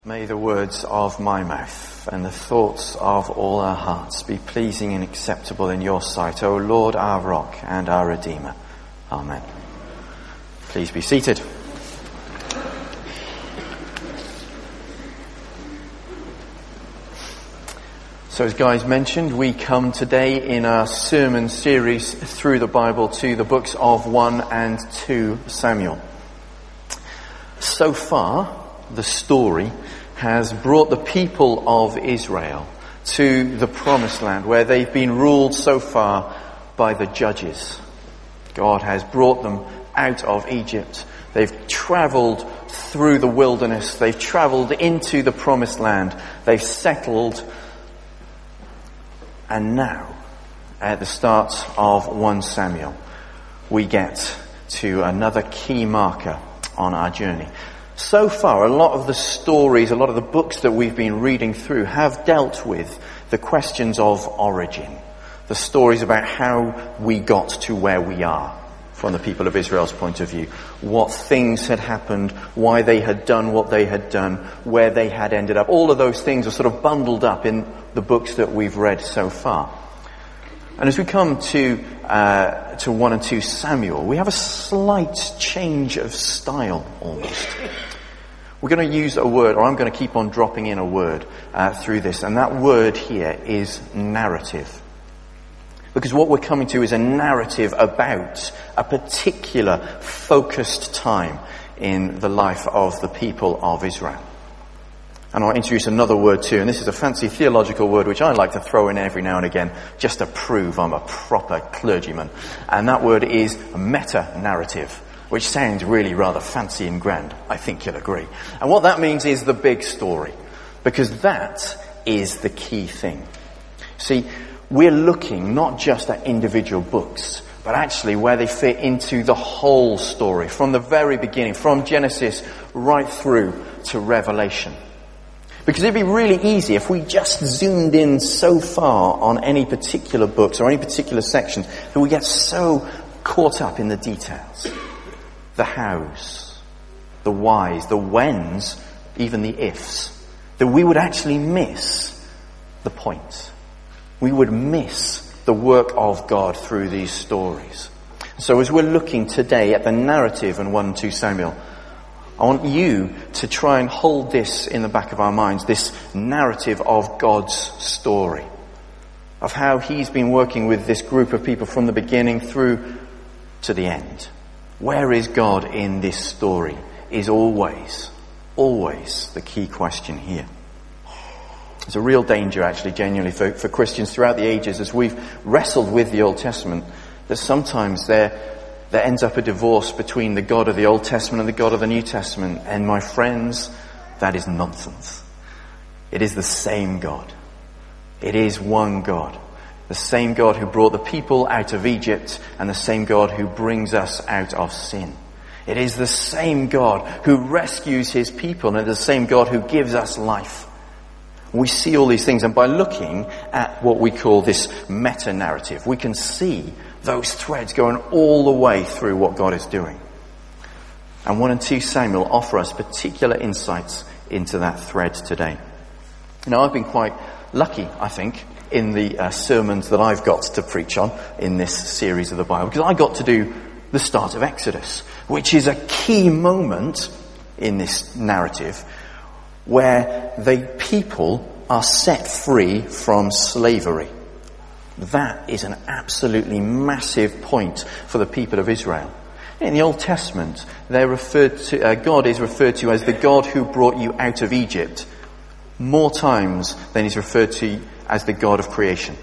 May the words of my mouth and the thoughts of all our hearts be pleasing and acceptable in your sight, O Lord, our rock and our Redeemer. Amen. Please be seated. So as Guy's mentioned, we come today in our sermon series through the Bible to the books of 1 and 2 Samuel. So far, the story has brought the people of Israel to the promised land where they've been ruled so far by the judges. God has brought them out of Egypt. They've travelled through the wilderness. They've travelled into the promised land. They've settled. And now, at the start of 1 Samuel, we get to another key marker on our journey. So far, a lot of the stories, a lot of the books that we've been reading through have dealt with the questions of origin. The stories about how we got to where we are from the people of Israel's point of view. What things had happened, why they had done what they had done, where they had ended up. All of those things are sort of bundled up in the books that we've read so far. And as we come to 1 and 2 Samuel, we have a slight change of style almost. We're going to use a word, or I'm going to keep on dropping in a word through this, and that word here is narrative. Because what we're coming to is a narrative about a particular focused time in the life of the people of Israel. And I'll introduce another word too, and this is a fancy theological word which I like to throw in every now and again just to prove I'm a proper clergyman. And that word is meta-narrative, which sounds really rather fancy and grand. I think you'll agree. And what that means is the big story, because that is the key thing. See, we're looking not just at individual books, but actually where they fit into the whole story, from the very beginning, from Genesis right through to Revelation. Because it'd be really easy if we just zoomed in so far on any particular books or any particular sections that we get so caught up in the details. The hows, the whys, the whens, even the ifs, that we would actually miss the point. We would miss the work of God through these stories. So as we're looking today at the narrative in 1 and 2 Samuel, I want you to try and hold this in the back of our minds, this narrative of God's story, of how he's been working with this group of people from the beginning through to the end. Where is God in this story is always the key question here. There's a real danger actually genuinely for Christians throughout the ages as we've wrestled with the Old Testament that sometimes there ends up a divorce between the God of the Old Testament and the God of the New Testament. And my friends, that is nonsense. It is the same God. It is one God. The same God who brought the people out of Egypt and the same God who brings us out of sin. It is the same God who rescues his people and the same God who gives us life. We see all these things, and by looking at what we call this meta-narrative, we can see those threads going all the way through what God is doing. And 1 and 2 Samuel offer us particular insights into that thread today. Now, I've been quite lucky, I think, in the sermons that I've got to preach on in this series of the Bible, because I got to do the start of Exodus, which is a key moment in this narrative where the people are set free from slavery. That is an absolutely massive point for the people of Israel. In the Old Testament, God is referred to as the God who brought you out of Egypt more times than he's referred to as the God of creation.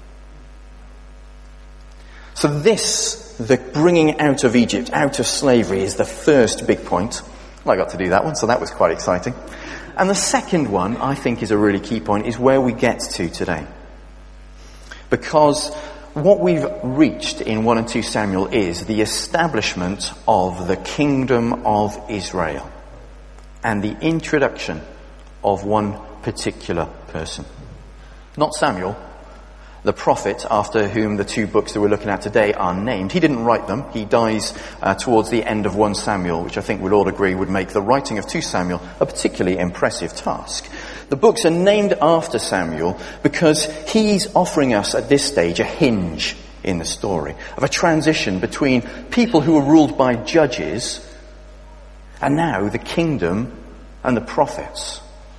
So the bringing out of Egypt, out of slavery, is the first big point. Well, I got to do that one, so that was quite exciting. And the second one, I think, is a really key point, is where we get to today. Because what we've reached in 1 and 2 Samuel is the establishment of the kingdom of Israel and the introduction of one particular person. Not Samuel, the prophet after whom the two books that we're looking at today are named. He didn't write them. He dies towards the end of 1 Samuel, which I think we'll all agree would make the writing of 2 Samuel a particularly impressive task. The books are named after Samuel because he's offering us at this stage a hinge in the story of a transition between people who were ruled by judges and now the kingdom and the prophets.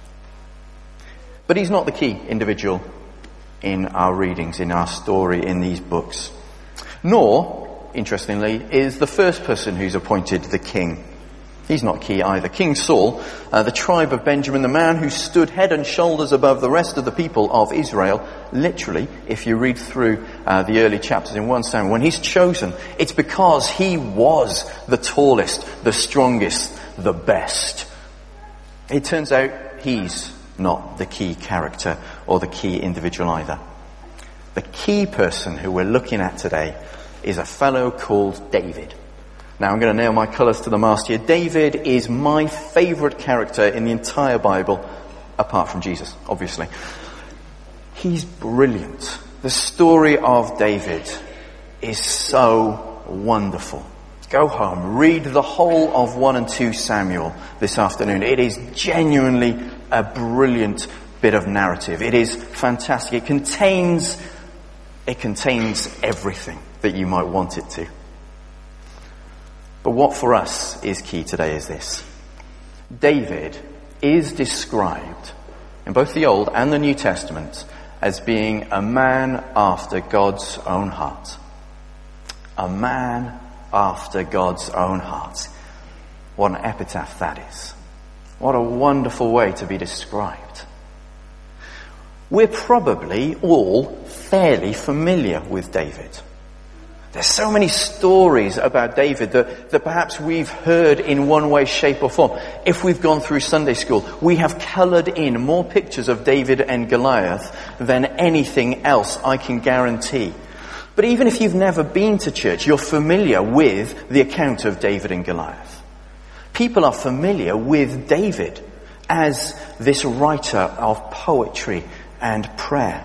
But he's not the key individual in our readings, in our story, in these books. Nor, interestingly, is the first person who's appointed the king. He's not key either. King Saul, the tribe of Benjamin, the man who stood head and shoulders above the rest of the people of Israel, literally, if you read through the early chapters in 1 Samuel, when he's chosen, it's because he was the tallest, the strongest, the best. It turns out he's not the key character or the key individual either. The key person who we're looking at today is a fellow called David. Now I'm going to nail my colours to the mast here. David is my favourite character in the entire Bible, apart from Jesus, obviously. He's brilliant. The story of David is so wonderful. Go home, read the whole of 1 and 2 Samuel this afternoon. It is genuinely a brilliant bit of narrative. It is fantastic. It contains everything that you might want it to. But what for us is key today is this. David is described in both the Old and the New Testament as being a man after God's own heart. A man after God's own heart. What an epitaph that is. What a wonderful way to be described. We're probably all fairly familiar with David. There's so many stories about David that perhaps we've heard in one way, shape or form. If we've gone through Sunday school, we have coloured in more pictures of David and Goliath than anything else, I can guarantee. But even if you've never been to church, you're familiar with the account of David and Goliath. People are familiar with David as this writer of poetry and prayer.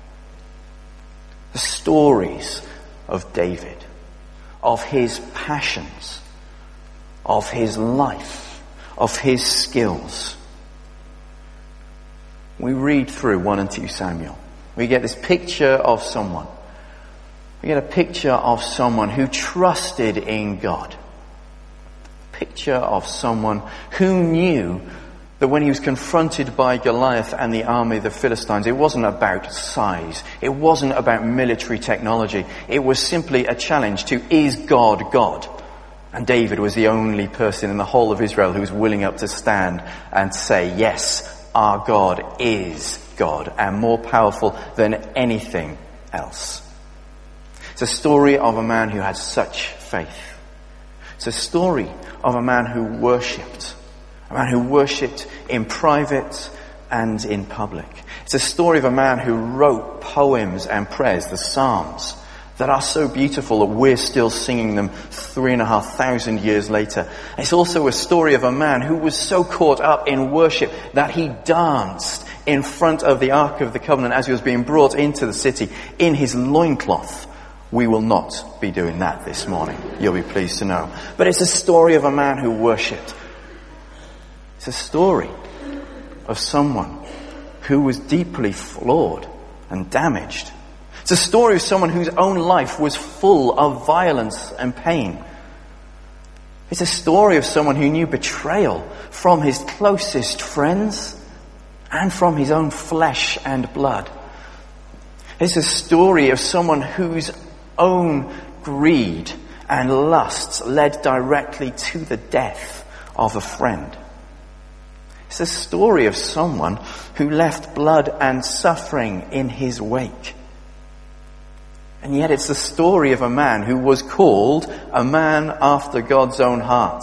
The stories of David, of his passions, of his life, of his skills. We read through 1 and 2 Samuel. We get this picture of someone. We get a picture of someone who trusted in God. A picture of someone who knew that when he was confronted by Goliath and the army of the Philistines, it wasn't about size. It wasn't about military technology. It was simply a challenge to, is God God? And David was the only person in the whole of Israel who was willing up to stand and say, yes, our God is God and more powerful than anything else. It's a story of a man who had such faith. It's a story of a man who worshipped. A man who worshipped in private and in public. It's a story of a man who wrote poems and prayers, the Psalms, that are so beautiful that we're still singing them 3,500 years later. It's also a story of a man who was so caught up in worship that he danced in front of the Ark of the Covenant as he was being brought into the city in his loincloth. We will not be doing that this morning, you'll be pleased to know. But it's a story of a man who worshipped. It's a story of someone who was deeply flawed and damaged. It's a story of someone whose own life was full of violence and pain. It's a story of someone who knew betrayal from his closest friends and from his own flesh and blood. It's a story of someone whose own greed and lusts led directly to the death of a friend. It's a story of someone who left blood and suffering in his wake. And yet it's the story of a man who was called a man after God's own heart.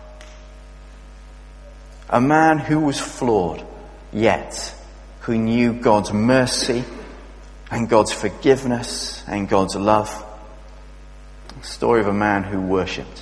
A man who was flawed, yet who knew God's mercy and God's forgiveness and God's love. A story of a man who worshipped.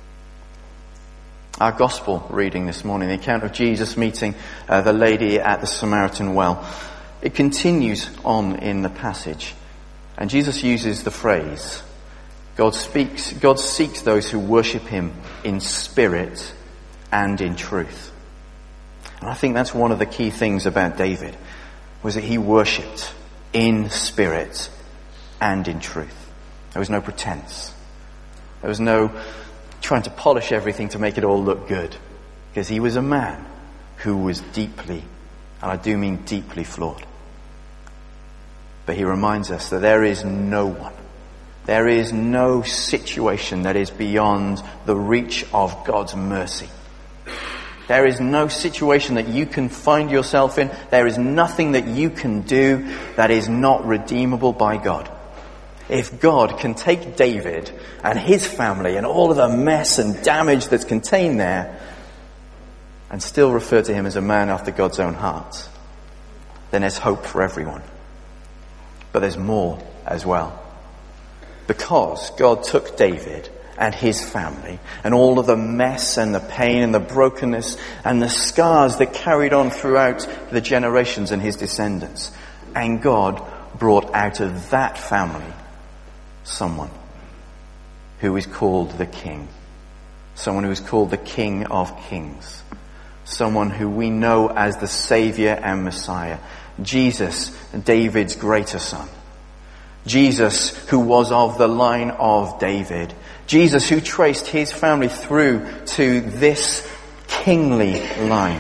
Our gospel reading this morning, the account of Jesus meeting the lady at the Samaritan well. It continues on in the passage. And Jesus uses the phrase, God seeks those who worship him in spirit and in truth. And I think that's one of the key things about David, was that he worshipped in spirit and in truth. There was no pretense. There was no trying to polish everything to make it all look good. Because he was a man who was deeply, and I do mean deeply, flawed. But he reminds us that there is no one, there is no situation that is beyond the reach of God's mercy. There is no situation that you can find yourself in. There is nothing that you can do that is not redeemable by God. If God can take David and his family and all of the mess and damage that's contained there and still refer to him as a man after God's own heart, then there's hope for everyone. But there's more as well. Because God took David and his family and all of the mess and the pain and the brokenness and the scars that carried on throughout the generations and his descendants. And God brought out of that family someone who is called the King. Someone who is called the King of Kings. Someone who we know as the Saviour and Messiah. Jesus, David's greater son. Jesus, who was of the line of David. Jesus, who traced his family through to this kingly line.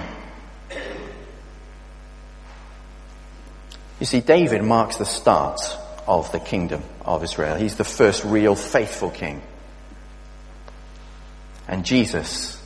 You see, David marks the start of the kingdom of Israel. He's the first real faithful king. And Jesus,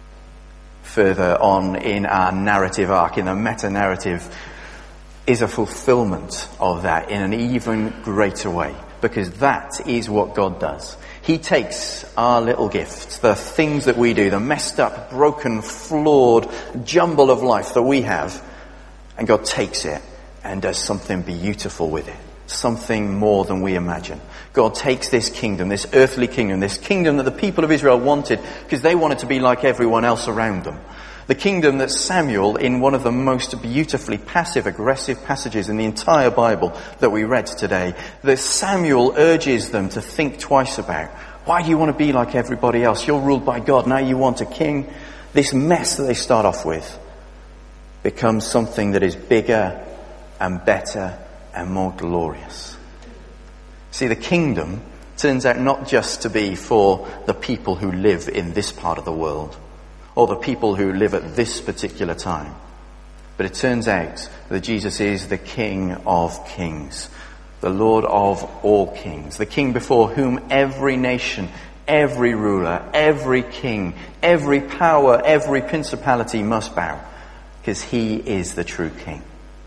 further on in our narrative arc, in the meta-narrative, is a fulfillment of that in an even greater way. Because that is what God does. He takes our little gifts, the things that we do, the messed up, broken, flawed jumble of life that we have, and God takes it and does something beautiful with it. Something more than we imagine. God takes this kingdom, this earthly kingdom, this kingdom that the people of Israel wanted because they wanted to be like everyone else around them. The kingdom that Samuel, in one of the most beautifully passive-aggressive passages in the entire Bible that we read today, that Samuel urges them to think twice about. Why do you want to be like everybody else? You're ruled by God. Now you want a king. This mess that they start off with becomes something that is bigger and better and more glorious. See, the kingdom turns out not just to be for the people who live in this part of the world, or the people who live at this particular time. But it turns out that Jesus is the King of Kings, the Lord of all kings, the King before whom every nation, every ruler, every king, every power, every principality must bow, because he is the true King.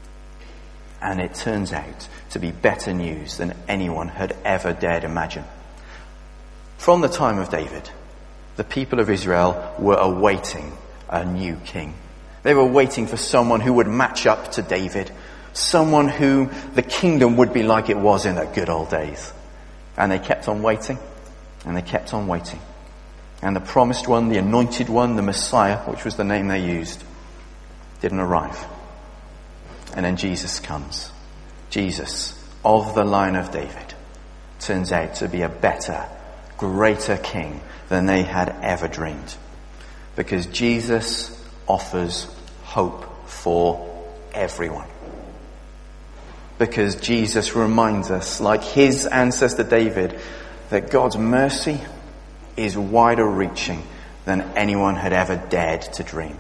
And it turns out to be better news than anyone had ever dared imagine. From the time of David, the people of Israel were awaiting a new king. They were waiting for someone who would match up to David. Someone who the kingdom would be like it was in the good old days. And they kept on waiting. And they kept on waiting. And the promised one, the anointed one, the Messiah, which was the name they used, didn't arrive. And then Jesus comes. Jesus, of the line of David, turns out to be a better, greater king than they had ever dreamed. Because Jesus offers hope for everyone. Because Jesus reminds us, like his ancestor David, that God's mercy is wider reaching than anyone had ever dared to dream.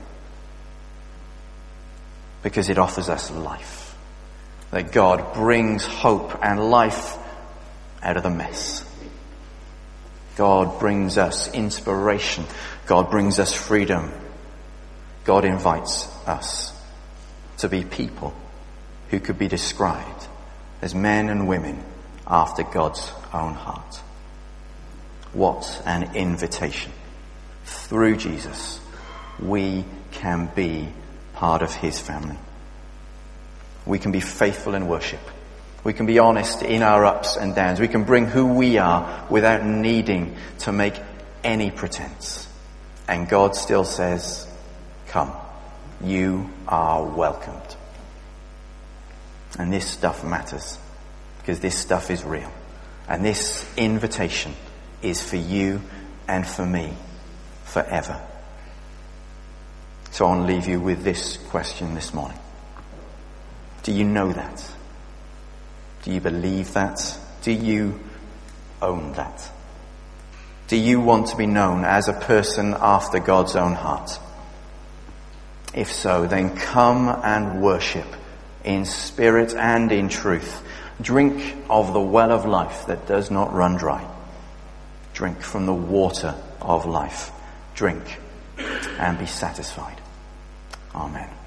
Because it offers us life. That God brings hope and life out of the mess. God brings us inspiration. God brings us freedom. God invites us to be people who could be described as men and women after God's own heart. What an invitation. Through Jesus, we can be part of his family. We can be faithful in worship. We can be honest in our ups and downs. We can bring who we are without needing to make any pretense. And God still says, come, you are welcomed. And this stuff matters. because this stuff is real. And this invitation is for you and for me forever. So I want to leave you with this question this morning. Do you know that? Do you believe that? Do you own that? Do you want to be known as a person after God's own heart? If so, then come and worship in spirit and in truth. Drink of the well of life that does not run dry. Drink from the water of life. Drink and be satisfied. Amen.